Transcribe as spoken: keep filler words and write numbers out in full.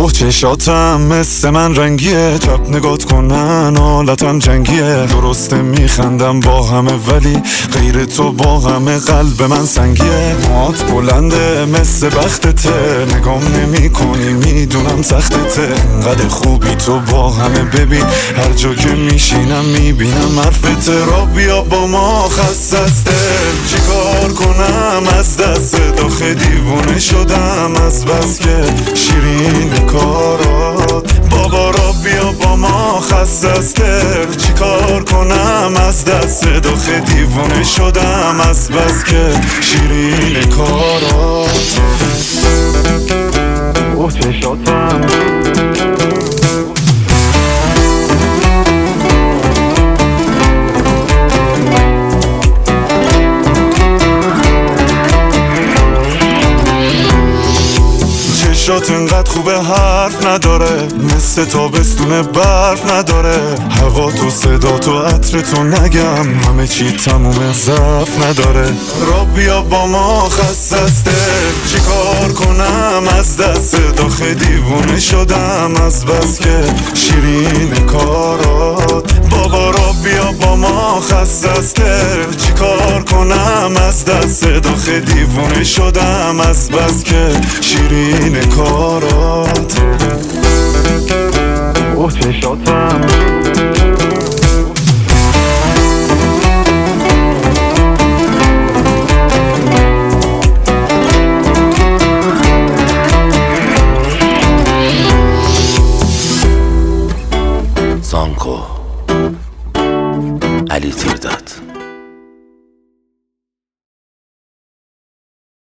اوه چشاتم مثل من رنگیه، چپ نگات کنن حالتم جنگیه. درسته میخندم با همه ولی غیر تو با همه قلب من سنگیه. موات بلنده مثل بختته، نگام نمی کنی میدونم سختته. انقدر خوبی تو با همه ببین، هر جا که میشینم میبینم حرفته. را بیا با ما خستسته، چیکار کنم از دست داخل دیوونه شدم از بس که شیرین کارات. بابا را بیا با ما خستسته، چیکار کنم از دست داخل دیوونه شدم از بس که شیرین کارات. اوه چشاتم چشات انقدر خوبه حرف نداره، مثل تابستون برف نداره. هوا تو صدا تو عطر تو نگم، همه چی تموم ضعف نداره. را بیا با ما خستسته، چیکار کنم از دست داخل دیوونه شدم از بس که شیرین کارات. بابا را بیا با ما خستسته، چیکار کنم از دست داخل دیوونه شدم از بس که شیرین کارات. اوه چشاتم زانکو علی تیرداد.